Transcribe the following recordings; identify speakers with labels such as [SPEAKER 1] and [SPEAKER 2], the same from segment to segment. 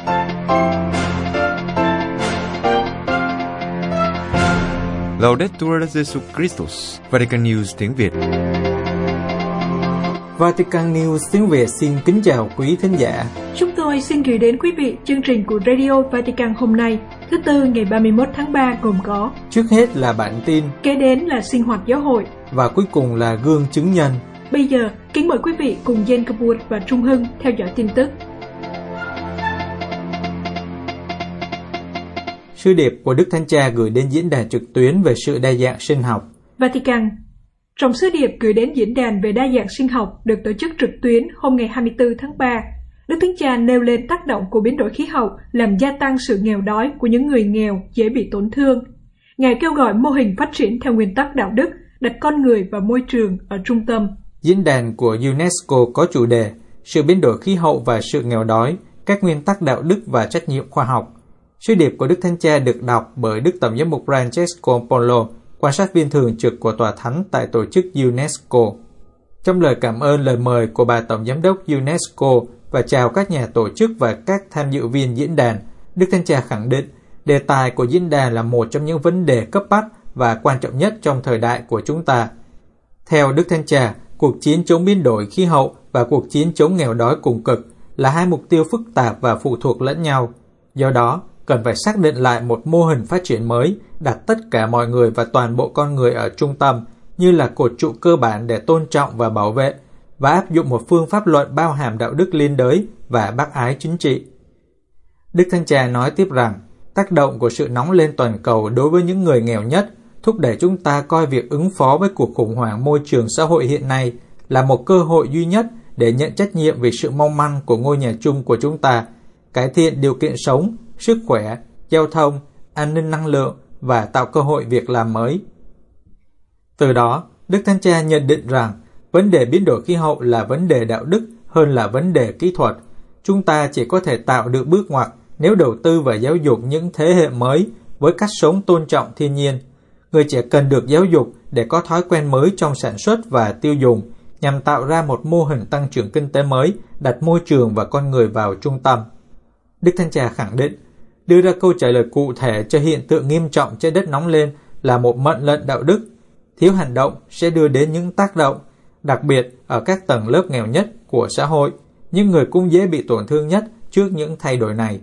[SPEAKER 1] Laudetur Jesus Christus, Vatican News tiếng Việt.
[SPEAKER 2] Vatican News tiếng Việt xin kính chào quý thính giả.
[SPEAKER 3] Chúng tôi xin gửi đến quý vị chương trình của Radio Vatican hôm nay, thứ Tư ngày 31 tháng 3 gồm có:
[SPEAKER 2] trước hết là bản tin,
[SPEAKER 3] kế đến là sinh hoạt giáo hội
[SPEAKER 2] và cuối cùng là gương chứng nhân.
[SPEAKER 3] Bây giờ, kính mời quý vị cùng Jane Kabur và Trung Hưng theo dõi tin tức.
[SPEAKER 2] Sứ điệp của Đức Thánh Cha gửi đến diễn đàn trực tuyến về sự đa dạng sinh học.
[SPEAKER 3] Vatican. Trong sứ điệp gửi đến diễn đàn về đa dạng sinh học được tổ chức trực tuyến hôm ngày 24 tháng 3, Đức Thánh Cha nêu lên tác động của biến đổi khí hậu làm gia tăng sự nghèo đói của những người nghèo dễ bị tổn thương. Ngài kêu gọi mô hình phát triển theo nguyên tắc đạo đức, đặt con người và môi trường ở trung tâm.
[SPEAKER 2] Diễn đàn của UNESCO có chủ đề sự biến đổi khí hậu và sự nghèo đói, các nguyên tắc đạo đức và trách nhiệm khoa học. Sứ điệp của Đức Thánh Cha được đọc bởi Đức Tổng giám mục Francesco Polo, quan sát viên thường trực của Tòa Thánh tại tổ chức UNESCO. Trong lời cảm ơn lời mời của bà Tổng giám đốc UNESCO và chào các nhà tổ chức và các tham dự viên diễn đàn, Đức Thánh Cha khẳng định đề tài của diễn đàn là một trong những vấn đề cấp bách và quan trọng nhất trong thời đại của chúng ta. Theo Đức Thánh Cha, cuộc chiến chống biến đổi khí hậu và cuộc chiến chống nghèo đói cùng cực là hai mục tiêu phức tạp và phụ thuộc lẫn nhau. Do đó, cần phải xác định lại một mô hình phát triển mới, đặt tất cả mọi người và toàn bộ con người ở trung tâm như là cột trụ cơ bản để tôn trọng và bảo vệ, và áp dụng một phương pháp luận bao hàm đạo đức liên đới và bác ái chính trị. Đức Thánh Cha nói tiếp rằng, tác động của sự nóng lên toàn cầu đối với những người nghèo nhất thúc đẩy chúng ta coi việc ứng phó với cuộc khủng hoảng môi trường xã hội hiện nay là một cơ hội duy nhất để nhận trách nhiệm về sự mong manh của ngôi nhà chung của chúng ta, cải thiện điều kiện sống, sức khỏe, giao thông, an ninh năng lượng và tạo cơ hội việc làm mới. Từ đó, Đức Thánh Cha nhận định rằng vấn đề biến đổi khí hậu là vấn đề đạo đức hơn là vấn đề kỹ thuật. Chúng ta chỉ có thể tạo được bước ngoặt nếu đầu tư và giáo dục những thế hệ mới với cách sống tôn trọng thiên nhiên. Người trẻ cần được giáo dục để có thói quen mới trong sản xuất và tiêu dùng, nhằm tạo ra một mô hình tăng trưởng kinh tế mới, đặt môi trường và con người vào trung tâm. Đức Thánh Cha khẳng định, đưa ra câu trả lời cụ thể cho hiện tượng nghiêm trọng trái đất nóng lên là một mệnh lệnh đạo đức. Thiếu hành động sẽ đưa đến những tác động, đặc biệt ở các tầng lớp nghèo nhất của xã hội, những người cũng dễ bị tổn thương nhất trước những thay đổi này.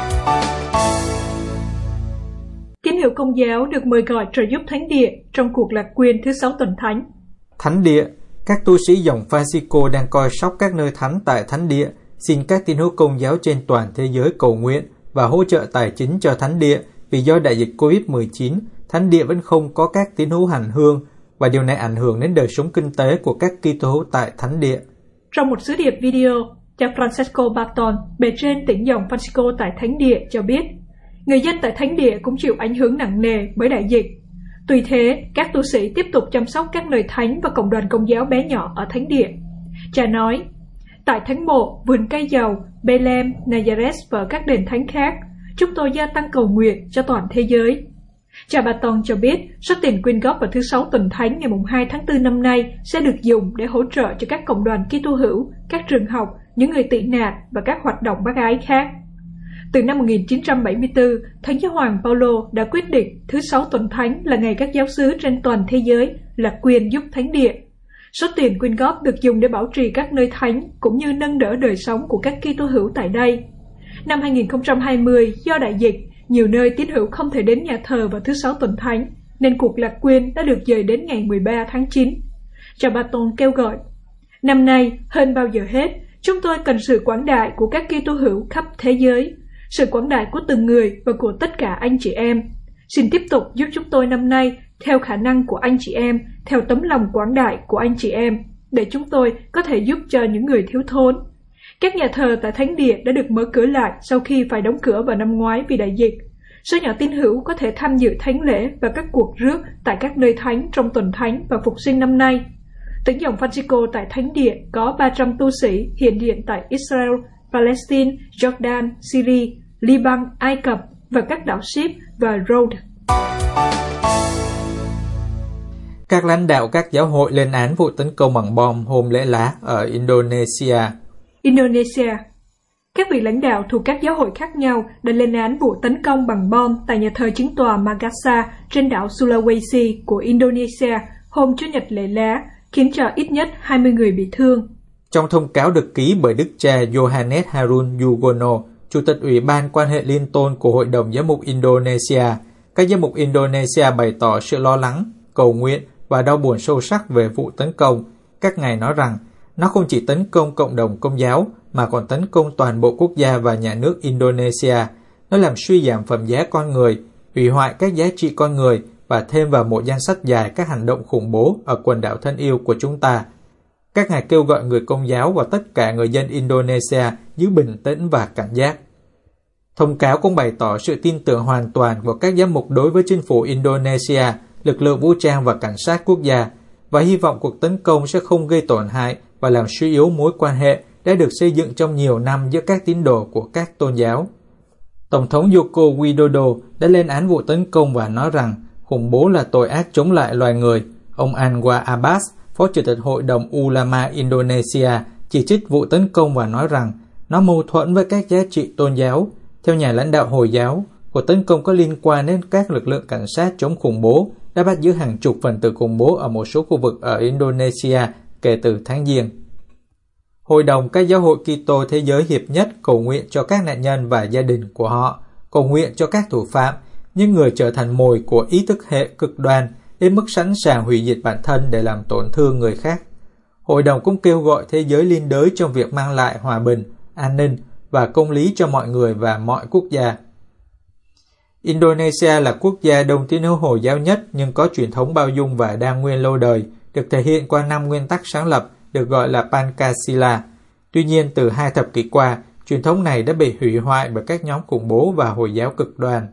[SPEAKER 3] Tín hữu Công giáo được mời gọi trợ giúp Thánh Địa trong cuộc lạc quyên thứ 6 tuần Thánh.
[SPEAKER 2] Thánh Địa, các tu sĩ dòng Francisco đang coi sóc các nơi thánh tại Thánh Địa, xin các tín hữu Công giáo trên toàn thế giới cầu nguyện và hỗ trợ tài chính cho Thánh Địa vì do đại dịch Covid-19, Thánh Địa vẫn không có các tín hữu hành hương và điều này ảnh hưởng đến đời sống kinh tế của các Kitô hữu tại Thánh Địa.
[SPEAKER 3] Trong một sứ điệp video, cha Francesco Barton, bề trên tỉnh dòng Francisco tại Thánh Địa cho biết, người dân tại Thánh Địa cũng chịu ảnh hưởng nặng nề bởi đại dịch. Tuy thế, các tu sĩ tiếp tục chăm sóc các nơi thánh và cộng đoàn Công giáo bé nhỏ ở Thánh Địa. Cha nói, tại Thánh Mộ, vườn cây dầu, Bethlehem, Nazareth và các đền thánh khác, chúng tôi gia tăng cầu nguyện cho toàn thế giới. Cha Barton cho biết số tiền quyên góp vào thứ 6 tuần Thánh ngày 2 tháng 4 năm nay sẽ được dùng để hỗ trợ cho các cộng đoàn Kitô hữu, các trường học, những người tị nạn và các hoạt động bác ái khác. Từ năm 1974, Thánh Giáo hoàng Paulo đã quyết định thứ 6 tuần Thánh là ngày các giáo xứ trên toàn thế giới lạc quyên giúp Thánh Địa. Số tiền quyên góp được dùng để bảo trì các nơi thánh cũng như nâng đỡ đời sống của các Kitô hữu tại đây. Năm 2020, do đại dịch, nhiều nơi tín hữu không thể đến nhà thờ vào thứ 6 tuần Thánh, nên cuộc lạc quyên đã được dời đến ngày 13 tháng 9. Cha Barton kêu gọi, năm nay, hơn bao giờ hết, chúng tôi cần sự quảng đại của các Kitô hữu khắp thế giới, sự quảng đại của từng người và của tất cả anh chị em. Xin tiếp tục giúp chúng tôi năm nay theo khả năng của anh chị em, theo tấm lòng quảng đại của anh chị em, để chúng tôi có thể giúp cho những người thiếu thốn. Các nhà thờ tại Thánh Địa đã được mở cửa lại sau khi phải đóng cửa vào năm ngoái vì đại dịch. Số nhỏ tín hữu có thể tham dự thánh lễ và các cuộc rước tại các nơi thánh trong tuần Thánh và Phục sinh năm nay. Tỉnh dòng Francisco tại Thánh Địa có 300 tu sĩ hiện diện tại Israel, Palestine, Jordan, Syria, Liban, Ai Cập và các đảo Ship và Rhodes.
[SPEAKER 2] Các lãnh đạo các giáo hội lên án vụ tấn công bằng bom hôm lễ lá ở Indonesia.
[SPEAKER 3] Các vị lãnh đạo thuộc các giáo hội khác nhau đã lên án vụ tấn công bằng bom tại nhà thờ chính tòa Makassar trên đảo Sulawesi của Indonesia hôm Chủ nhật lễ lá, khiến cho ít nhất 20 người bị thương.
[SPEAKER 2] Trong thông cáo được ký bởi Đức cha Yohanes Harun Yugono, Chủ tịch Ủy ban quan hệ liên tôn của Hội đồng Giám mục Indonesia, các giám mục Indonesia bày tỏ sự lo lắng, cầu nguyện và đau buồn sâu sắc về vụ tấn công. Các ngài nói rằng, nó không chỉ tấn công cộng đồng Công giáo, mà còn tấn công toàn bộ quốc gia và nhà nước Indonesia. Nó làm suy giảm phẩm giá con người, hủy hoại các giá trị con người và thêm vào một danh sách dài các hành động khủng bố ở quần đảo thân yêu của chúng ta. Các ngài kêu gọi người Công giáo và tất cả người dân Indonesia giữ bình tĩnh và cảnh giác. Thông cáo cũng bày tỏ sự tin tưởng hoàn toàn của các giám mục đối với chính phủ Indonesia, lực lượng vũ trang và cảnh sát quốc gia, và hy vọng cuộc tấn công sẽ không gây tổn hại và làm suy yếu mối quan hệ đã được xây dựng trong nhiều năm giữa các tín đồ của các tôn giáo. Tổng thống Joko Widodo đã lên án vụ tấn công và nói rằng khủng bố là tội ác chống lại loài người. Ông Anwar Abbas, Phó Chủ tịch Hội đồng Ulama Indonesia, chỉ trích vụ tấn công và nói rằng nó mâu thuẫn với các giá trị tôn giáo. Theo nhà lãnh đạo Hồi giáo, cuộc tấn công có liên quan đến các lực lượng cảnh sát chống khủng bố đã bắt giữ hàng chục phần tử khủng bố ở một số khu vực ở Indonesia kể từ tháng Giêng. Hội đồng các giáo hội Kitô Thế giới Hiệp Nhất cầu nguyện cho các nạn nhân và gia đình của họ, cầu nguyện cho các thủ phạm, những người trở thành mồi của ý thức hệ cực đoan đến mức sẵn sàng hủy diệt bản thân để làm tổn thương người khác. Hội đồng cũng kêu gọi thế giới liên đới trong việc mang lại hòa bình, an ninh và công lý cho mọi người và mọi quốc gia. Indonesia là quốc gia đông tín hữu Hồi giáo nhất nhưng có truyền thống bao dung và đa nguyên lâu đời, được thể hiện qua 5 nguyên tắc sáng lập được gọi là Pancasila. Tuy nhiên, từ 2 thập kỷ qua, truyền thống này đã bị hủy hoại bởi các nhóm khủng bố và Hồi giáo cực đoan.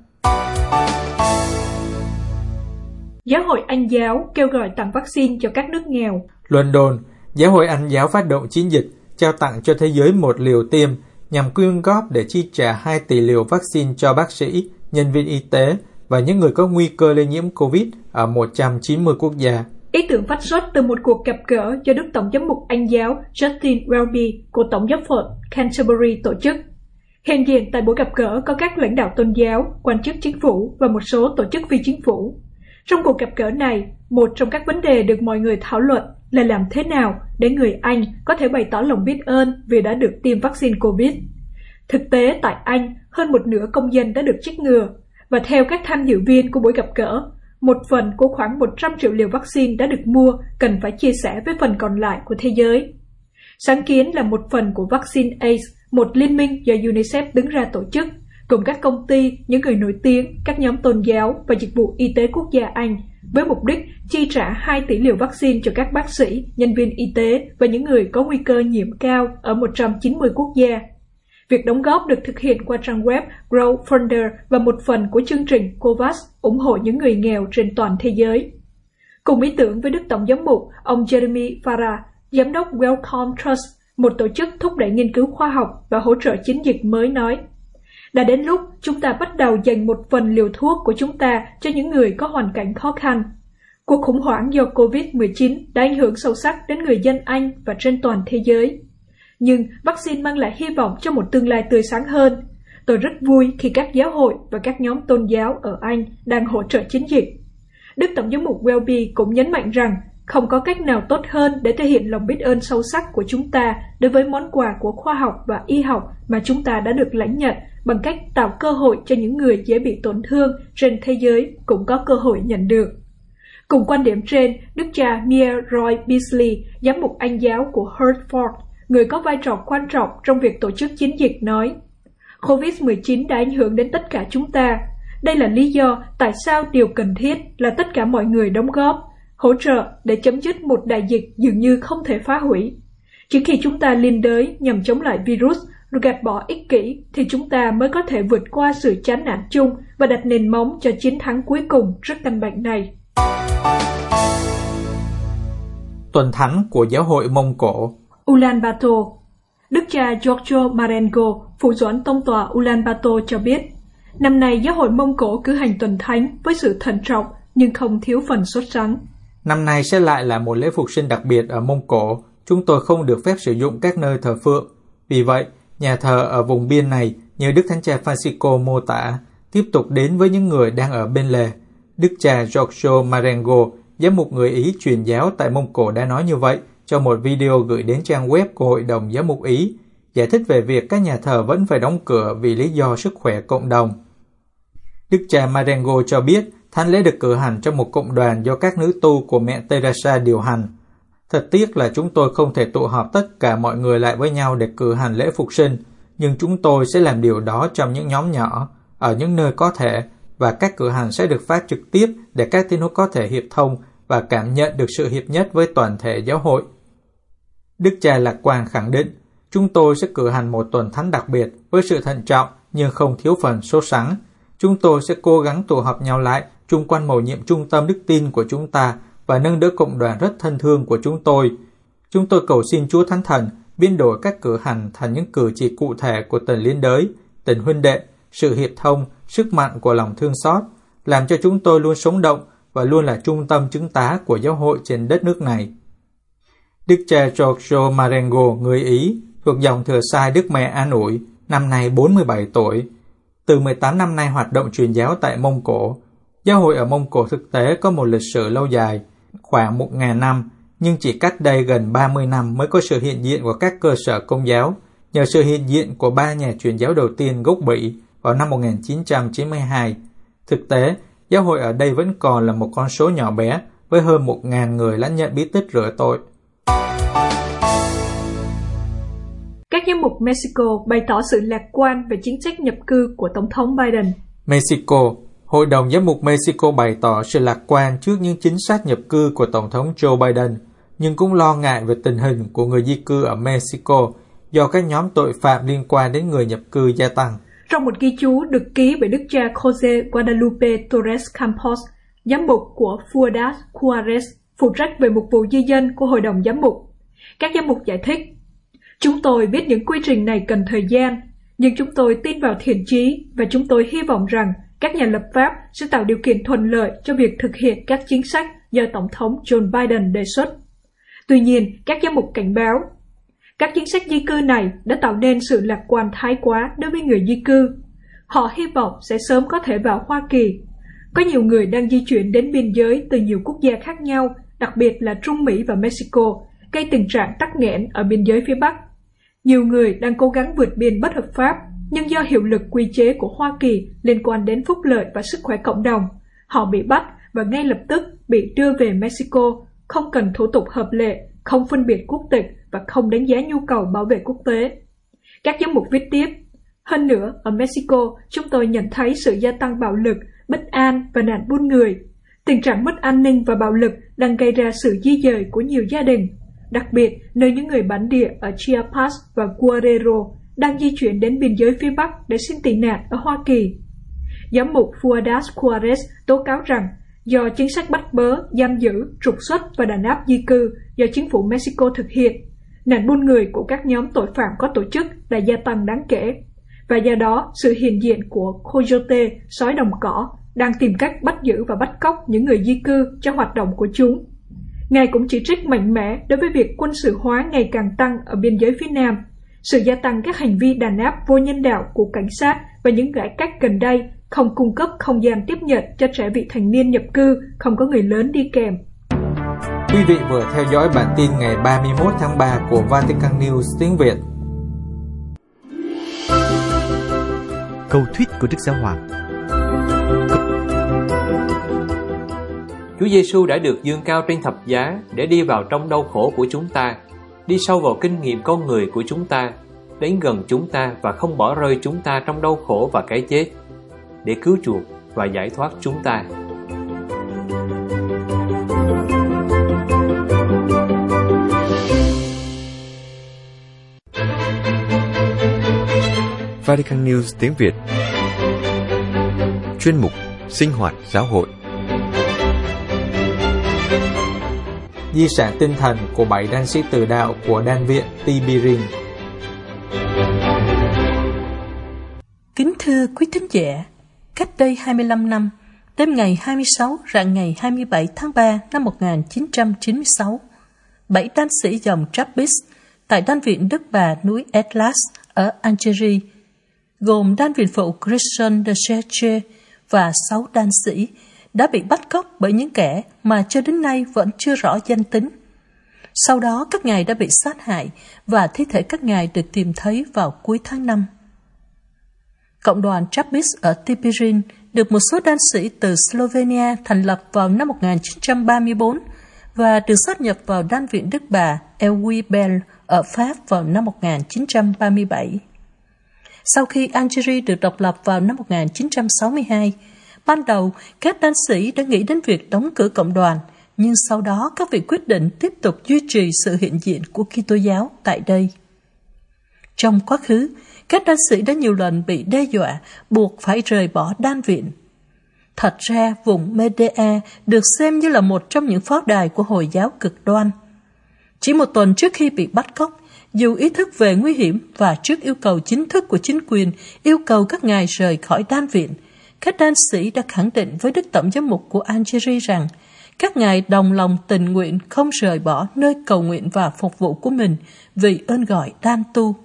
[SPEAKER 3] Giáo hội Anh giáo kêu gọi tặng vaccine cho các nước nghèo.
[SPEAKER 2] London, Giáo hội Anh giáo phát động chiến dịch trao tặng cho thế giới 1 liều tiêm nhằm quyên góp để chi trả 2 tỷ liều vaccine cho bác sĩ, nhân viên y tế và những người có nguy cơ lây nhiễm COVID ở 190 quốc gia.
[SPEAKER 3] Ý tưởng phát xuất từ một cuộc gặp gỡ do Đức Tổng giám mục Anh giáo Justin Welby của Tổng giáo phận Canterbury tổ chức. Hiện diện tại buổi gặp gỡ có các lãnh đạo tôn giáo, quan chức chính phủ và một số tổ chức phi chính phủ. Trong cuộc gặp gỡ này, một trong các vấn đề được mọi người thảo luận là làm thế nào để người Anh có thể bày tỏ lòng biết ơn vì đã được tiêm vaccine COVID. Thực tế tại Anh, hơn một nửa công dân đã được chích ngừa, và theo các tham dự viên của buổi gặp gỡ, một phần của khoảng 100 triệu liều vaccine đã được mua cần phải chia sẻ với phần còn lại của thế giới. Sáng kiến là một phần của Vaccine Aid, một liên minh do UNICEF đứng ra tổ chức, cùng các công ty, những người nổi tiếng, các nhóm tôn giáo và dịch vụ y tế quốc gia Anh, với mục đích chi trả 2 tỷ liều vaccine cho các bác sĩ, nhân viên y tế và những người có nguy cơ nhiễm cao ở 190 quốc gia. Việc đóng góp được thực hiện qua trang web GrowFunder và một phần của chương trình COVAX ủng hộ những người nghèo trên toàn thế giới. Cùng ý tưởng với Đức Tổng giám mục, ông Jeremy Farah, giám đốc Wellcome Trust, một tổ chức thúc đẩy nghiên cứu khoa học và hỗ trợ chiến dịch mới nói, đã đến lúc chúng ta bắt đầu dành một phần liều thuốc của chúng ta cho những người có hoàn cảnh khó khăn. Cuộc khủng hoảng do COVID-19 đã ảnh hưởng sâu sắc đến người dân Anh và trên toàn thế giới. Nhưng vaccine mang lại hy vọng cho một tương lai tươi sáng hơn. Tôi rất vui khi các giáo hội và các nhóm tôn giáo ở Anh đang hỗ trợ chiến dịch. Đức Tổng giám mục Welby cũng nhấn mạnh rằng không có cách nào tốt hơn để thể hiện lòng biết ơn sâu sắc của chúng ta đối với món quà của khoa học và y học mà chúng ta đã được lãnh nhận bằng cách tạo cơ hội cho những người dễ bị tổn thương trên thế giới cũng có cơ hội nhận được. Cùng quan điểm trên, Đức cha Mia Roy Beasley, giám mục Anh giáo của Hertford, người có vai trò quan trọng trong việc tổ chức chiến dịch nói, COVID-19 đã ảnh hưởng đến tất cả chúng ta. Đây là lý do tại sao điều cần thiết là tất cả mọi người đóng góp, hỗ trợ để chấm dứt một đại dịch dường như không thể phá hủy. Chỉ khi chúng ta liên đới nhằm chống lại virus, rồi gạt bỏ ích kỷ, thì chúng ta mới có thể vượt qua sự chán nản chung và đặt nền móng cho chiến thắng cuối cùng trước căn bệnh này.
[SPEAKER 2] Tuần thánh của Giáo hội Mông Cổ.
[SPEAKER 3] Ulaanbaatar. Đức cha Giorgio Marengo, phụ doãn tông tòa Ulaanbaatar cho biết, năm nay Giáo hội Mông Cổ cử hành tuần thánh với sự thận trọng nhưng không thiếu phần sốt sắng.
[SPEAKER 2] Năm nay sẽ lại là một lễ phục sinh đặc biệt ở Mông Cổ. Chúng tôi không được phép sử dụng các nơi thờ phượng. Vì vậy, Nhà thờ ở vùng biên này, như Đức Thánh cha Francisco mô tả, tiếp tục đến với những người đang ở bên lề. Đức cha Giorgio Marengo, giám mục người Ý truyền giáo tại Mông Cổ đã nói như vậy trong một video gửi đến trang web của Hội đồng Giám mục Ý, giải thích về việc các nhà thờ vẫn phải đóng cửa vì lý do sức khỏe cộng đồng. Đức cha Marengo cho biết thánh lễ được cử hành trong một cộng đoàn do các nữ tu của mẹ Teresa điều hành. Thật tiếc là chúng tôi không thể tụ họp tất cả mọi người lại với nhau để cử hành lễ phục sinh, nhưng chúng tôi sẽ làm điều đó trong những nhóm nhỏ, ở những nơi có thể, và các cử hành sẽ được phát trực tiếp để các tín hữu có thể hiệp thông và cảm nhận được sự hiệp nhất với toàn thể giáo hội. Đức cha lạc quan khẳng định, chúng tôi sẽ cử hành một tuần thánh đặc biệt với sự thận trọng nhưng không thiếu phần sốt sắng. Chúng tôi sẽ cố gắng tụ họp nhau lại chung quanh mầu nhiệm trung tâm đức tin của chúng ta và nâng đỡ cộng đoàn rất thân thương của chúng tôi. Chúng tôi cầu xin Chúa Thánh Thần biến đổi các cử hành thành những cử chỉ cụ thể của tình liên đới, tình huynh đệ, sự hiệp thông, sức mạnh của lòng thương xót, làm cho chúng tôi luôn sống động và luôn là trung tâm chứng tá của giáo hội trên đất nước này. Đức cha Giorgio Marengo, người Ý, thuộc dòng thừa sai Đức Mẹ An Ủi, năm nay 47 tuổi. Từ 18 năm nay hoạt động truyền giáo tại Mông Cổ. Giáo hội ở Mông Cổ thực tế có một lịch sử lâu dài, khoảng 1.000 năm, nhưng chỉ cách đây gần 30 năm mới có sự hiện diện của các cơ sở công giáo, nhờ sự hiện diện của 3 nhà truyền giáo đầu tiên gốc Bỉ vào năm 1992. Thực tế, giáo hội ở đây vẫn còn là một con số nhỏ bé với hơn 1.000 người lãnh nhận bí tích rửa tội.
[SPEAKER 3] Các giám mục Mexico bày tỏ sự lạc quan về chính sách nhập cư của Tổng thống Biden.
[SPEAKER 2] Mexico, Hội đồng Giám mục Mexico bày tỏ sự lạc quan trước những chính sách nhập cư của Tổng thống Joe Biden, nhưng cũng lo ngại về tình hình của người di cư ở Mexico do các nhóm tội phạm liên quan đến người nhập cư gia tăng.
[SPEAKER 3] Trong một ghi chú được ký bởi Đức cha Jose Guadalupe Torres Campos, giám mục của Ciudad Juárez, phụ trách về mục vụ di dân của Hội đồng Giám mục, các giám mục giải thích, chúng tôi biết những quy trình này cần thời gian, nhưng chúng tôi tin vào thiện chí và chúng tôi hy vọng rằng các nhà lập pháp sẽ tạo điều kiện thuận lợi cho việc thực hiện các chính sách do Tổng thống Joe Biden đề xuất. Tuy nhiên, các giám mục cảnh báo, các chính sách di cư này đã tạo nên sự lạc quan thái quá đối với người di cư. Họ hy vọng sẽ sớm có thể vào Hoa Kỳ. Có nhiều người đang di chuyển đến biên giới từ nhiều quốc gia khác nhau, đặc biệt là Trung Mỹ và Mexico, gây tình trạng tắc nghẽn ở biên giới phía Bắc. Nhiều người đang cố gắng vượt biên bất hợp pháp, nhưng do hiệu lực quy chế của Hoa Kỳ liên quan đến phúc lợi và sức khỏe cộng đồng, họ bị bắt và ngay lập tức bị đưa về Mexico, không cần thủ tục hợp lệ, không phân biệt quốc tịch và không đánh giá nhu cầu bảo vệ quốc tế. Các giám mục viết tiếp, hơn nữa, ở Mexico, chúng tôi nhận thấy sự gia tăng bạo lực, bất an và nạn buôn người. Tình trạng mất an ninh và bạo lực đang gây ra sự di dời của nhiều gia đình, đặc biệt nơi những người bản địa ở Chiapas và Guerrero đang di chuyển đến biên giới phía Bắc để xin tị nạn ở Hoa Kỳ. Giám mục Ciudad Juárez tố cáo rằng do chính sách bắt bớ, giam giữ, trục xuất và đàn áp di cư do chính phủ Mexico thực hiện, nạn buôn người của các nhóm tội phạm có tổ chức đã gia tăng đáng kể, và do đó sự hiện diện của coyote, sói đồng cỏ, đang tìm cách bắt giữ và bắt cóc những người di cư cho hoạt động của chúng. Ngài cũng chỉ trích mạnh mẽ đối với việc quân sự hóa ngày càng tăng ở biên giới phía Nam, sự gia tăng các hành vi đàn áp vô nhân đạo của cảnh sát và những cải cách gần đây không cung cấp không gian tiếp nhận cho trẻ vị thành niên nhập cư, không có người lớn đi kèm.
[SPEAKER 2] Quý vị vừa theo dõi bản tin ngày 31 tháng 3 của Vatican News tiếng Việt.
[SPEAKER 1] Câu thuyết của Đức Giáo Hoàng.
[SPEAKER 4] Chúa Giêsu đã được dương cao trên thập giá để đi vào trong đau khổ của chúng ta, đi sâu vào kinh nghiệm con người của chúng ta, đến gần chúng ta và không bỏ rơi chúng ta trong đau khổ và cái chết, để cứu chuộc và giải thoát chúng ta.
[SPEAKER 1] Vatican News tiếng Việt. Chuyên mục Sinh hoạt giáo hội.
[SPEAKER 2] Di sản tinh thần của 7 đan sĩ tử đạo của Đan viện Tibirin.
[SPEAKER 5] Kính thưa quý thính giả, cách đây 25 năm, đêm ngày 26 rạng ngày 27 tháng 3 năm 1996, 7 đan sĩ dòng Trappist tại Đan viện Đức Bà núi Atlas ở Algeria, gồm đan viện phụ Christian de Cherche và 6 đan sĩ, đã bị bắt cóc bởi những kẻ mà cho đến nay vẫn chưa rõ danh tính. Sau đó các ngài đã bị sát hại và thi thể các ngài được tìm thấy vào cuối tháng 5. Cộng đoàn Trappist ở Tibirin được một số đan sĩ từ Slovenia thành lập vào năm 1934 và được sát nhập vào đan viện Đức Bà Eguibel ở Pháp vào năm 1937. Sau khi Algeria được độc lập vào năm 1962, ban đầu các đan sĩ đã nghĩ đến việc đóng cửa cộng đoàn, nhưng sau đó các vị quyết định tiếp tục duy trì sự hiện diện của Kitô giáo tại đây. Trong quá khứ, các đan sĩ đã nhiều lần bị đe dọa buộc phải rời bỏ đan viện. Thật ra, vùng Medea được xem như là một trong những pháo đài của Hồi giáo cực đoan. Chỉ một tuần trước khi bị bắt cóc, dù ý thức về nguy hiểm và trước yêu cầu chính thức của chính quyền yêu cầu các ngài rời khỏi đan viện, các đan sĩ đã khẳng định với Đức Tổng giám mục của Algeria rằng các ngài đồng lòng tình nguyện không rời bỏ nơi cầu nguyện và phục vụ của mình vì ơn gọi đan tu.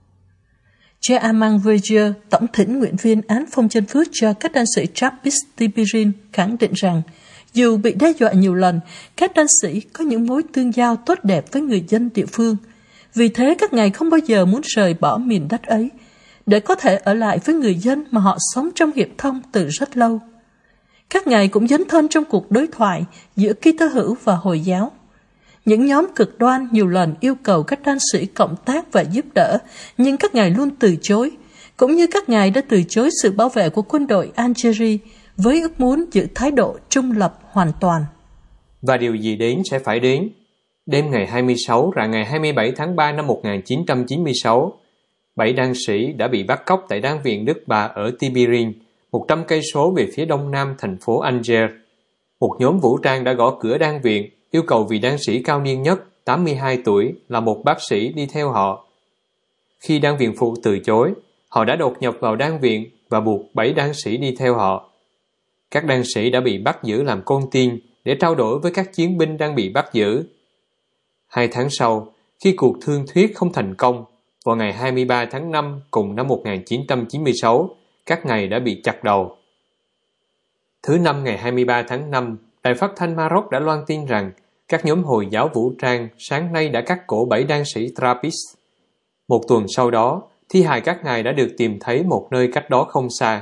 [SPEAKER 5] Cha Armand Verger, tổng thỉnh nguyện viên án phong chân phước cho các đan sĩ Trappist Tibirin, khẳng định rằng dù bị đe dọa nhiều lần, các đan sĩ có những mối tương giao tốt đẹp với người dân địa phương. Vì thế các ngài không bao giờ muốn rời bỏ miền đất ấy, để có thể ở lại với người dân mà họ sống trong hiệp thông từ rất lâu. Các ngài cũng dấn thân trong cuộc đối thoại giữa Kitô hữu và Hồi giáo. Những nhóm cực đoan nhiều lần yêu cầu các đan sĩ cộng tác và giúp đỡ, nhưng các ngài luôn từ chối, cũng như các ngài đã từ chối sự bảo vệ của quân đội Algeria với ước muốn giữ thái độ trung lập hoàn toàn.
[SPEAKER 4] Và điều gì đến sẽ phải đến. Đêm ngày 26 rạng ngày 27 tháng 3 năm 1996, 7 đan sĩ đã bị bắt cóc tại đan viện Đức Bà ở Tibirin, 100 cây số về phía đông nam thành phố Alger. Một nhóm vũ trang đã gõ cửa đan viện, yêu cầu vị đan sĩ cao niên nhất, 82 tuổi, là một bác sĩ đi theo họ. Khi đan viện phụ từ chối, họ đã đột nhập vào đan viện và buộc 7 đan sĩ đi theo họ. Các đan sĩ đã bị bắt giữ làm con tin để trao đổi với các chiến binh đang bị bắt giữ. 2 tháng sau, khi cuộc thương thuyết không thành công, vào ngày 23 tháng 5 cùng năm 1996, các ngài đã bị chặt đầu. Thứ Năm ngày 23 tháng 5, Đài Phát thanh Maroc đã loan tin rằng các nhóm Hồi giáo vũ trang sáng nay đã cắt cổ 7 đan sĩ Trappist. Một tuần sau đó, thi hài các ngài đã được tìm thấy một nơi cách đó không xa.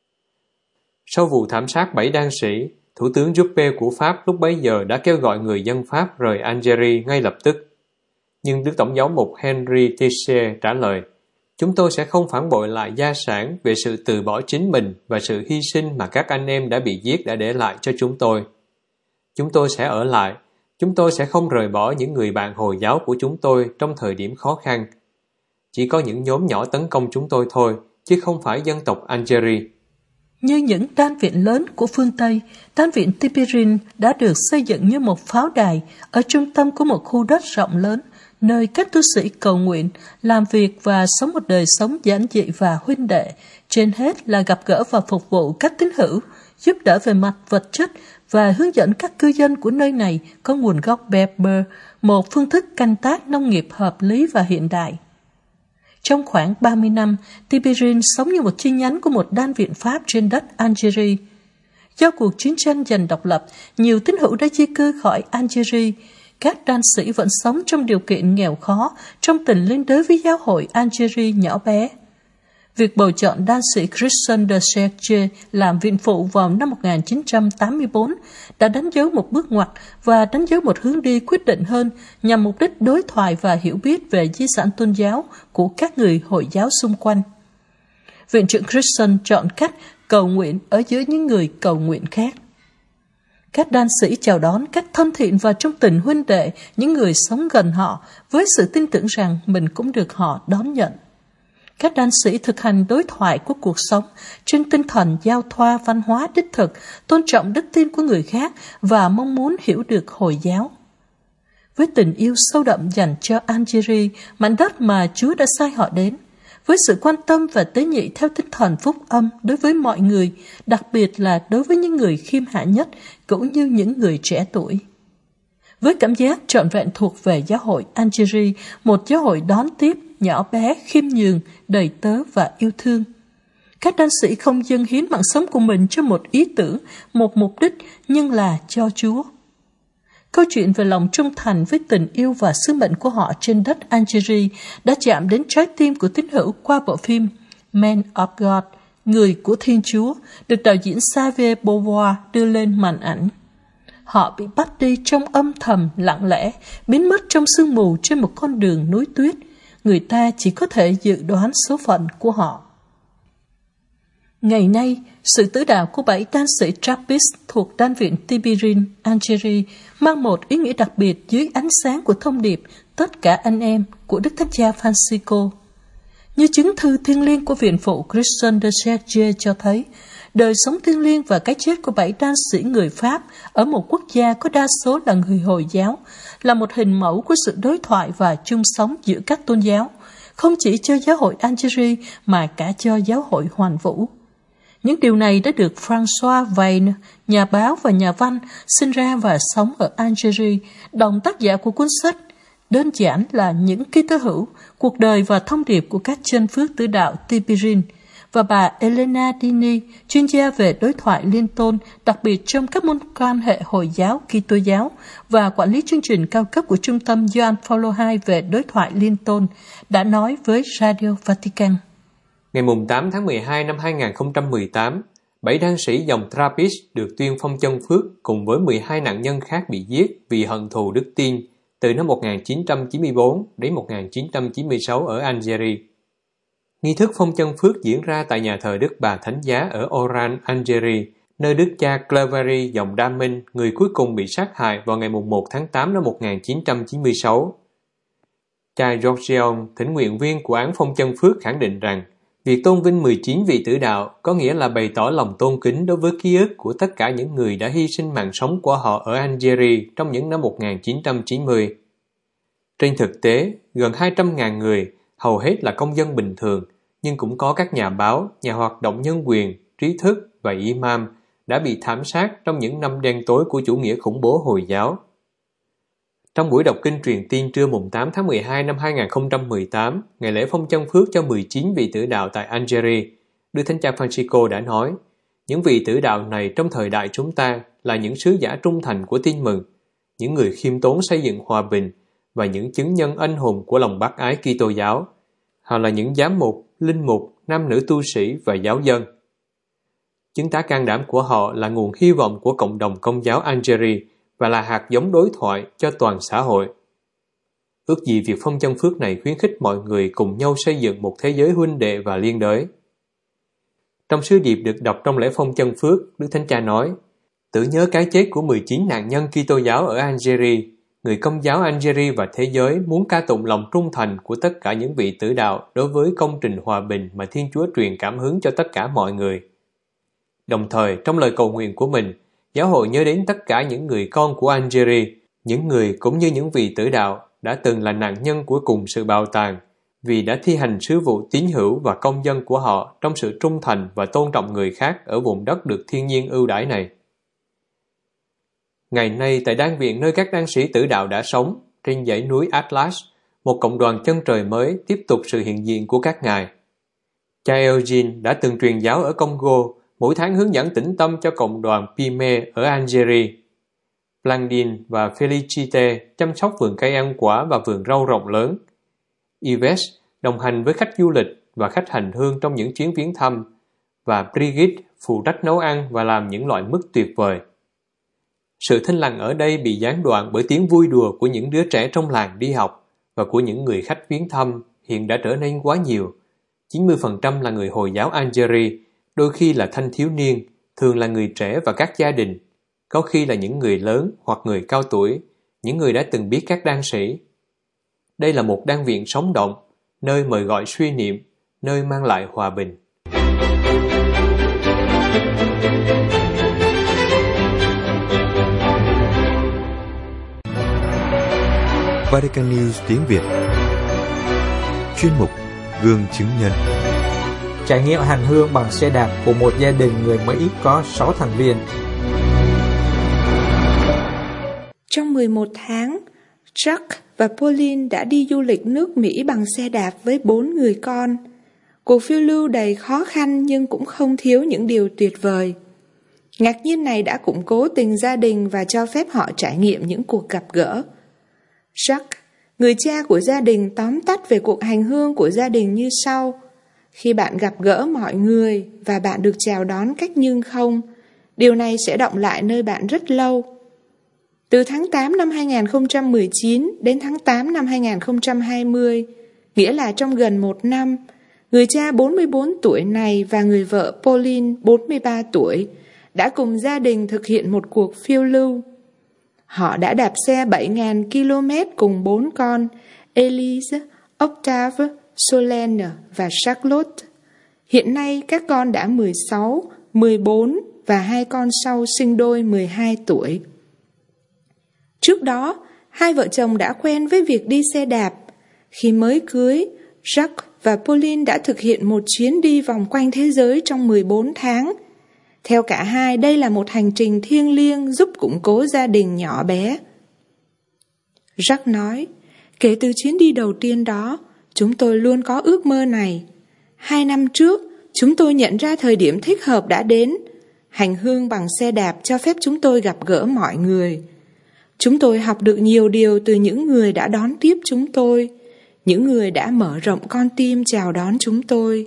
[SPEAKER 4] Sau vụ thảm sát 7 đan sĩ, Thủ tướng Juppé của Pháp lúc bấy giờ đã kêu gọi người dân Pháp rời Algeria ngay lập tức. Nhưng Đức Tổng giáo mục Henri Tessier trả lời, chúng tôi sẽ không phản bội lại gia sản về sự từ bỏ chính mình và sự hy sinh mà các anh em đã bị giết đã để lại cho chúng tôi. Chúng tôi sẽ ở lại, chúng tôi sẽ không rời bỏ những người bạn Hồi giáo của chúng tôi trong thời điểm khó khăn. Chỉ có những nhóm nhỏ tấn công chúng tôi thôi, chứ không phải dân tộc Algeria.
[SPEAKER 5] Như những đan viện lớn của phương Tây, đan viện Tibirin đã được xây dựng như một pháo đài ở trung tâm của một khu đất rộng lớn, nơi các tu sĩ cầu nguyện, làm việc và sống một đời sống giản dị và huynh đệ, trên hết là gặp gỡ và phục vụ các tín hữu, giúp đỡ về mặt vật chất và hướng dẫn các cư dân của nơi này có nguồn gốc Berber, một phương thức canh tác nông nghiệp hợp lý và hiện đại. Trong khoảng 30 năm, Tibirin sống như một chi nhánh của một đan viện Pháp trên đất Algeria. Do cuộc chiến tranh giành độc lập, nhiều tín hữu đã di cư khỏi Algeria. Các đan sĩ vẫn sống trong điều kiện nghèo khó, trong tình liên đới với giáo hội Algeria nhỏ bé. Việc bầu chọn đan sĩ Christian de Cherche làm viện phụ vào năm 1984 đã đánh dấu một bước ngoặt và đánh dấu một hướng đi quyết định hơn nhằm mục đích đối thoại và hiểu biết về di sản tôn giáo của các người Hồi giáo xung quanh. Viện trưởng Christian chọn cách cầu nguyện ở giữa những người cầu nguyện khác. Các đan sĩ chào đón cách thân thiện và trong tình huynh đệ những người sống gần họ với sự tin tưởng rằng mình cũng được họ đón nhận. Các đan sĩ thực hành đối thoại của cuộc sống trên tinh thần giao thoa văn hóa đích thực, tôn trọng đức tin của người khác và mong muốn hiểu được Hồi giáo. Với tình yêu sâu đậm dành cho Algeria, mảnh đất mà Chúa đã sai họ đến, với sự quan tâm và tế nhị theo tinh thần phúc âm đối với mọi người, đặc biệt là đối với những người khiêm hạ nhất cũng như những người trẻ tuổi. Với cảm giác trọn vẹn thuộc về giáo hội Algeria, một giáo hội đón tiếp, nhỏ bé, khiêm nhường, đầy tớ và yêu thương. Các đan sĩ không dâng hiến mạng sống của mình cho một ý tưởng, một mục đích, nhưng là cho Chúa. Câu chuyện về lòng trung thành với tình yêu và sứ mệnh của họ trên đất Algeria đã chạm đến trái tim của tín hữu qua bộ phim Man of God, Người của Thiên Chúa, được đạo diễn Xavier Beauvoir đưa lên màn ảnh. Họ bị bắt đi trong âm thầm, lặng lẽ, biến mất trong sương mù trên một con đường núi tuyết. Người ta chỉ có thể dự đoán số phận của họ. Ngày nay, sự tử đạo của 7 đan sĩ Trappist thuộc đan viện Tibirin, Algeria mang một ý nghĩa đặc biệt dưới ánh sáng của thông điệp tất cả anh em của Đức Thánh Cha Francisco. Như chứng thư thiêng liêng của Viện Phụ Christian de Cherche cho thấy, đời sống thiêng liêng và cái chết của 7 đan sĩ người Pháp ở một quốc gia có đa số là người Hồi giáo là một hình mẫu của sự đối thoại và chung sống giữa các tôn giáo, không chỉ cho giáo hội Algeria mà cả cho giáo hội Hoàn Vũ. Những điều này đã được François Veyne, nhà báo và nhà văn, sinh ra và sống ở Algeria, đồng tác giả của cuốn sách đơn giản là Những Kitô hữu, cuộc đời và thông điệp của các chân phước tử đạo Tibirin, và bà Elena Dini, chuyên gia về đối thoại liên tôn, đặc biệt trong các mối quan hệ Hồi giáo, Kitô giáo, và quản lý chương trình cao cấp của Trung tâm Gioan Phaolô II về đối thoại liên tôn, đã nói với Radio Vatican.
[SPEAKER 4] Ngày 8 tháng 12 năm 2018, 7 đan sĩ dòng Trappist được tuyên phong chân phước cùng với 12 nạn nhân khác bị giết vì hận thù đức tin từ năm 1994 đến 1996 ở Algeria. Nghi thức phong chân phước diễn ra tại nhà thờ Đức Bà Thánh Giá ở Oran, Algeria, nơi Đức cha Claverie dòng Đa Minh, người cuối cùng bị sát hại vào ngày 1 tháng 8 năm 1996. Cha Georgion, thỉnh nguyện viên của án phong chân phước khẳng định rằng việc tôn vinh 19 vị tử đạo có nghĩa là bày tỏ lòng tôn kính đối với ký ức của tất cả những người đã hy sinh mạng sống của họ ở Algeria trong những năm 1990. Trên thực tế, gần 200.000 người, hầu hết là công dân bình thường, nhưng cũng có các nhà báo, nhà hoạt động nhân quyền, trí thức và imam đã bị thảm sát trong những năm đen tối của chủ nghĩa khủng bố Hồi giáo. Trong buổi đọc kinh truyền tiên trưa mùng 8 tháng 12 năm 2018, ngày lễ phong chân phước cho 19 vị tử đạo tại Algeria, Đức Thánh Cha Francisco đã nói, những vị tử đạo này trong thời đại chúng ta là những sứ giả trung thành của tin mừng, những người khiêm tốn xây dựng hòa bình và những chứng nhân anh hùng của lòng bác ái Kitô giáo. Họ là những giám mục, linh mục, nam nữ tu sĩ và giáo dân. Chứng tá can đảm của họ là nguồn hy vọng của cộng đồng Công giáo Algeria và là hạt giống đối thoại cho toàn xã hội. Ước gì việc phong chân phước này khuyến khích mọi người cùng nhau xây dựng một thế giới huynh đệ và liên đới. Trong sứ điệp được đọc trong lễ phong chân phước, Đức Thánh Cha nói, tưởng nhớ cái chết của 19 nạn nhân Kitô giáo ở Algeria, người Công giáo Algeria và thế giới muốn ca tụng lòng trung thành của tất cả những vị tử đạo đối với công trình hòa bình mà Thiên Chúa truyền cảm hứng cho tất cả mọi người. Đồng thời, trong lời cầu nguyện của mình, Giáo hội nhớ đến tất cả những người con của Algeria, những người cũng như những vị tử đạo đã từng là nạn nhân của cùng sự bạo tàn, vì đã thi hành sứ vụ tín hữu và công dân của họ trong sự trung thành và tôn trọng người khác ở vùng đất được thiên nhiên ưu đãi này. Ngày nay tại đan viện nơi các đan sĩ tử đạo đã sống, trên dãy núi Atlas, một cộng đoàn chân trời mới tiếp tục sự hiện diện của các ngài. Cha Eugene đã từng truyền giáo ở Congo, mỗi tháng hướng dẫn tĩnh tâm cho cộng đoàn Pime ở Algeria. Blandine và Felicite chăm sóc vườn cây ăn quả và vườn rau rộng lớn. Yves đồng hành với khách du lịch và khách hành hương trong những chuyến viếng thăm, và Brigitte phụ trách nấu ăn và làm những loại mứt tuyệt vời. Sự thinh lặng ở đây bị gián đoạn bởi tiếng vui đùa của những đứa trẻ trong làng đi học và của những người khách viếng thăm hiện đã trở nên quá nhiều. 90% là người Hồi giáo Algeria, đôi khi là thanh thiếu niên, thường là người trẻ và các gia đình, có khi là những người lớn hoặc người cao tuổi, những người đã từng biết các đan sĩ. Đây là một đan viện sống động, nơi mời gọi suy niệm, nơi mang lại hòa bình.
[SPEAKER 1] Vatican News tiếng Việt. Chuyên mục Gương chứng nhân.
[SPEAKER 2] Trải nghiệm hành hương bằng xe đạp của một gia đình người Mỹ có 6 thành viên.
[SPEAKER 6] Trong 11 tháng, Jacques và Pauline đã đi du lịch nước Mỹ bằng xe đạp với 4 người con. Cuộc phiêu lưu đầy khó khăn nhưng cũng không thiếu những điều tuyệt vời. Ngạc nhiên này đã củng cố tình gia đình và cho phép họ trải nghiệm những cuộc gặp gỡ. Jacques, người cha của gia đình, tóm tắt về cuộc hành hương của gia đình như sau. Khi bạn gặp gỡ mọi người và bạn được chào đón cách nhưng không, điều này sẽ đọng lại nơi bạn rất lâu. Từ tháng 8 năm 2019 đến tháng 8 năm 2020, nghĩa là trong gần 1 năm, người cha 44 tuổi này và người vợ Pauline 43 tuổi đã cùng gia đình thực hiện một cuộc phiêu lưu. Họ đã đạp xe 7.000 km cùng 4 con, Elise, Octave, Solène và Charlotte. Hiện nay các con đã 16, 14 và 2 con sau sinh đôi 12 tuổi. Trước đó, hai vợ chồng đã quen với việc đi xe đạp. Khi mới cưới, Jacques và Pauline đã thực hiện một chuyến đi vòng quanh thế giới trong 14 tháng. Theo cả hai, đây là một hành trình thiêng liêng giúp củng cố gia đình nhỏ bé. Jacques nói, kể từ chuyến đi đầu tiên đó, chúng tôi luôn có ước mơ này. 2 năm trước, chúng tôi nhận ra thời điểm thích hợp đã đến. Hành hương bằng xe đạp cho phép chúng tôi gặp gỡ mọi người. Chúng tôi học được nhiều điều từ những người đã đón tiếp chúng tôi, những người đã mở rộng con tim chào đón chúng tôi.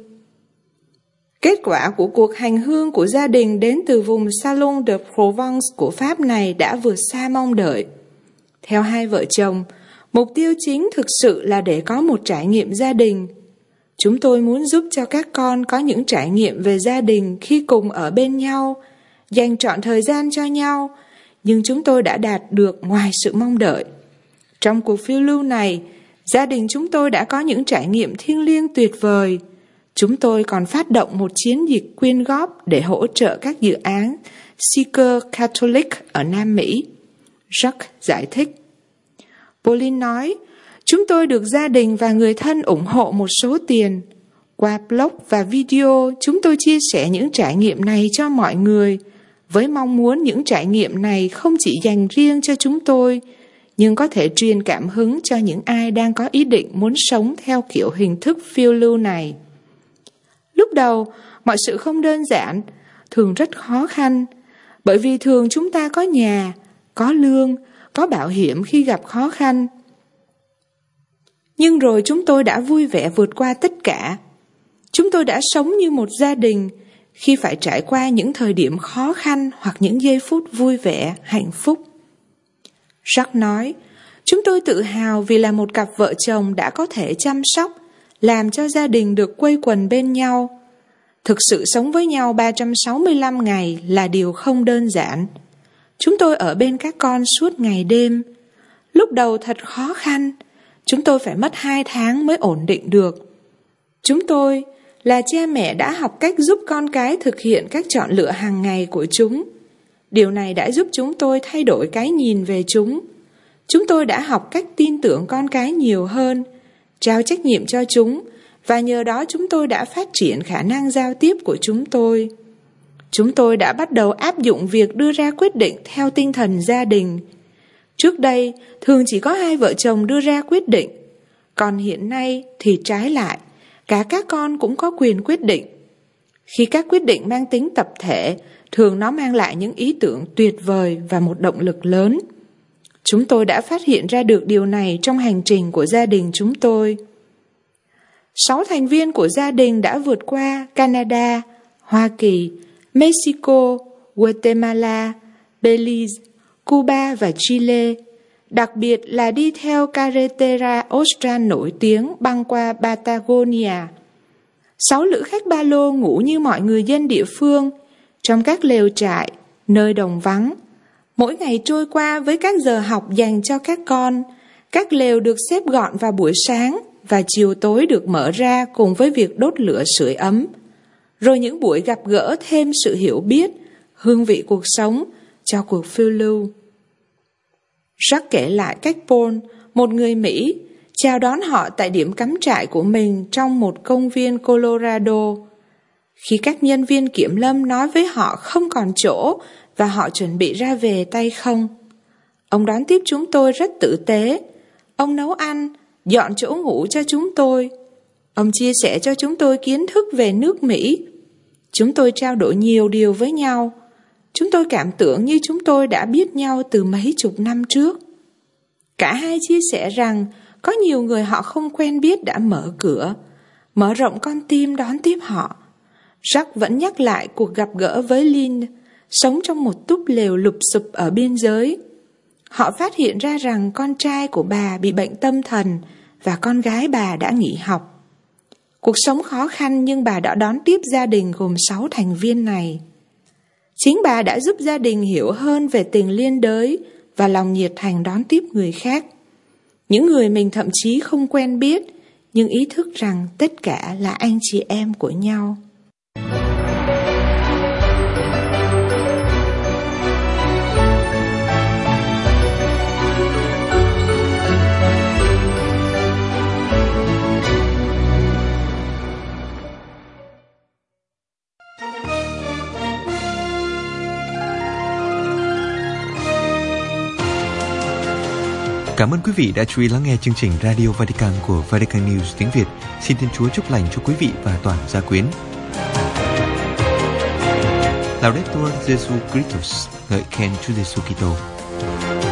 [SPEAKER 6] Kết quả của cuộc hành hương của gia đình đến từ vùng Salon de Provence của Pháp này đã vượt xa mong đợi. Theo hai vợ chồng, mục tiêu chính thực sự là để có một trải nghiệm gia đình. Chúng tôi muốn giúp cho các con có những trải nghiệm về gia đình khi cùng ở bên nhau, dành trọn thời gian cho nhau, nhưng chúng tôi đã đạt được ngoài sự mong đợi. Trong cuộc phiêu lưu này, gia đình chúng tôi đã có những trải nghiệm thiêng liêng tuyệt vời. Chúng tôi còn phát động một chiến dịch quyên góp để hỗ trợ các dự án Seeker Catholic ở Nam Mỹ. Jacques giải thích. Pauline nói, chúng tôi được gia đình và người thân ủng hộ một số tiền. Qua blog và video, chúng tôi chia sẻ những trải nghiệm này cho mọi người, với mong muốn những trải nghiệm này không chỉ dành riêng cho chúng tôi, nhưng có thể truyền cảm hứng cho những ai đang có ý định muốn sống theo kiểu hình thức phiêu lưu này. Lúc đầu, mọi sự không đơn giản, thường rất khó khăn, bởi vì thường chúng ta có nhà, có lương, có bảo hiểm khi gặp khó khăn. Nhưng rồi chúng tôi đã vui vẻ vượt qua tất cả. Chúng tôi đã sống như một gia đình khi phải trải qua những thời điểm khó khăn hoặc những giây phút vui vẻ, hạnh phúc. Jacques nói, chúng tôi tự hào vì là một cặp vợ chồng đã có thể chăm sóc, làm cho gia đình được quây quần bên nhau. Thực sự sống với nhau 365 ngày là điều không đơn giản. Chúng tôi ở bên các con suốt ngày đêm. Lúc đầu thật khó khăn, chúng tôi phải mất 2 tháng mới ổn định được. Chúng tôi là cha mẹ đã học cách giúp con cái thực hiện các chọn lựa hàng ngày của chúng. Điều này đã giúp chúng tôi thay đổi cái nhìn về chúng. Chúng tôi đã học cách tin tưởng con cái nhiều hơn, trao trách nhiệm cho chúng, và nhờ đó chúng tôi đã phát triển khả năng giao tiếp của chúng tôi. Chúng tôi đã bắt đầu áp dụng việc đưa ra quyết định theo tinh thần gia đình. Trước đây, thường chỉ có 2 vợ chồng đưa ra quyết định, còn hiện nay thì trái lại, cả các con cũng có quyền quyết định. Khi các quyết định mang tính tập thể, thường nó mang lại những ý tưởng tuyệt vời và một động lực lớn. Chúng tôi đã phát hiện ra được điều này trong hành trình của gia đình chúng tôi. 6 thành viên của gia đình đã vượt qua Canada, Hoa Kỳ, Mexico, Guatemala, Belize, Cuba và Chile, đặc biệt là đi theo carretera austral nổi tiếng băng qua Patagonia. 6 lữ khách ba lô ngủ như mọi người dân địa phương, trong các lều trại, nơi đồng vắng. Mỗi ngày trôi qua với các giờ học dành cho các con, các lều được xếp gọn vào buổi sáng và chiều tối được mở ra cùng với việc đốt lửa sưởi ấm. Rồi những buổi gặp gỡ thêm sự hiểu biết, hương vị cuộc sống cho cuộc phiêu lưu. Jacques kể lại cách Paul, một người Mỹ, chào đón họ tại điểm cắm trại của mình trong một công viên Colorado. Khi các nhân viên kiểm lâm nói với họ không còn chỗ và họ chuẩn bị ra về tay không, ông đón tiếp chúng tôi rất tử tế. Ông nấu ăn, dọn chỗ ngủ cho chúng tôi. Ông chia sẻ cho chúng tôi kiến thức về nước Mỹ. Chúng tôi trao đổi nhiều điều với nhau. Chúng tôi cảm tưởng như chúng tôi đã biết nhau từ mấy chục năm trước. Cả hai chia sẻ rằng có nhiều người họ không quen biết đã mở cửa, mở rộng con tim đón tiếp họ. Jack vẫn nhắc lại cuộc gặp gỡ với Lynn, sống trong một túp lều lụp xụp ở biên giới. Họ phát hiện ra rằng con trai của bà bị bệnh tâm thần và con gái bà đã nghỉ học. Cuộc sống khó khăn nhưng bà đã đón tiếp gia đình gồm 6 thành viên này. Chính bà đã giúp gia đình hiểu hơn về tình liên đới và lòng nhiệt thành đón tiếp người khác. Những người mình thậm chí không quen biết, nhưng ý thức rằng tất cả là anh chị em của nhau.
[SPEAKER 1] Cảm ơn quý vị đã chú ý lắng nghe chương trình Radio Vatican của Vatican News tiếng Việt. Xin Thiên Chúa chúc lành cho quý vị và toàn gia quyến. Laudetur Jesu Christus, ngợi khen Chúa Giêsu Kitô.